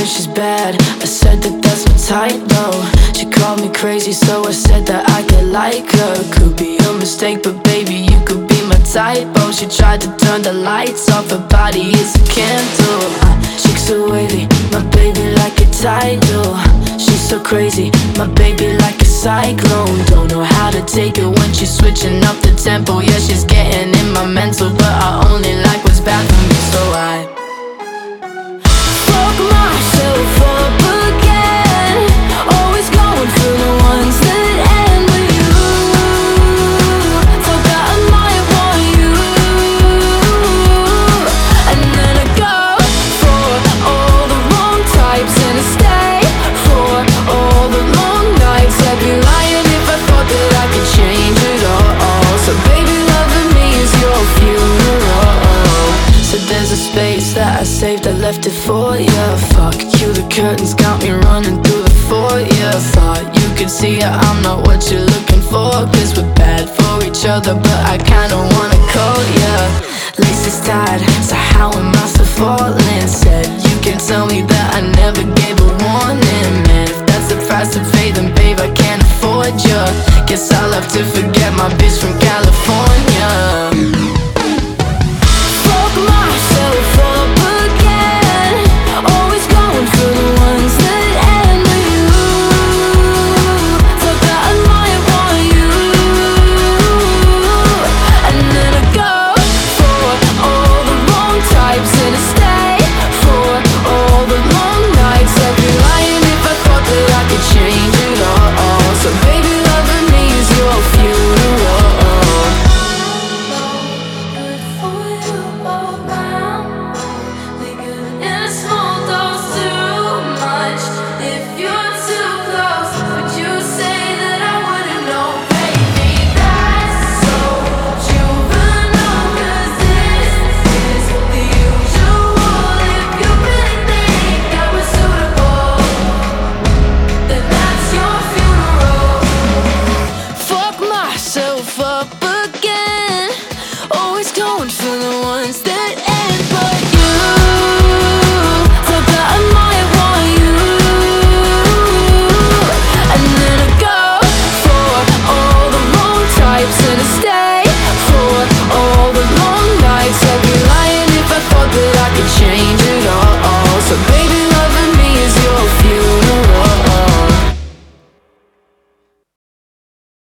and she's bad. I said that that's my type, though. She called me crazy, so I said that I could like her. Could be a mistake, but baby, you could be my type. Oh, she tried to turn the lights off, her body is a candle. She's so wavy, my baby like a tidal. She's so crazy, my baby like a cyclone. Don't know how to take it when she's switching up the tempo. Yeah, she's getting in my mental, but I only like what's bad for me. So I fuck myself up again, always going for the ones that end with you. Thought that I might want you, and then I go for all the wrong types, and I stay for all the long nights. I'd be lying if I thought that I could change it all. So baby, loving me is your funeral. So there's a space that I saved, I left it for ya. Fuck you, the curtains got me running through the foyer. Thought you could see it, I'm not what you're looking for. Cause we're bad for each other, but I kinda wanna call ya. Lace is tied, so how am I